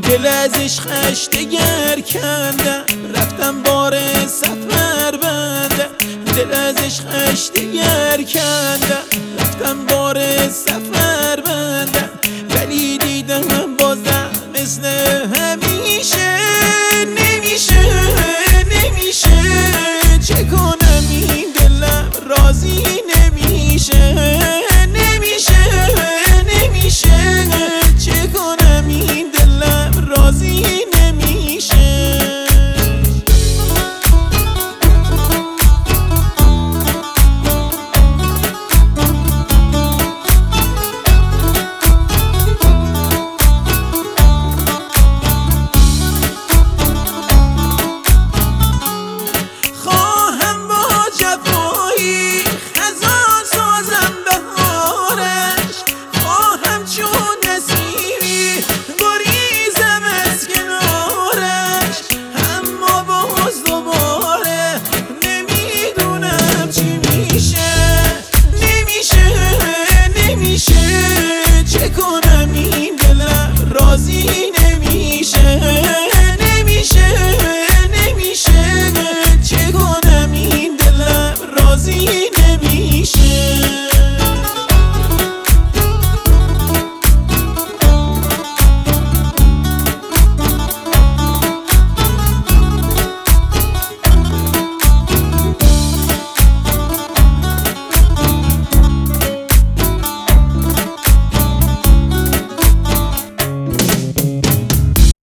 دل از عشقش دگر کندم، رفتم بار سفر بندم. دل از عشقش دگر کندم، رفتم بار سفر بندم. ولی دیدم بازم مثل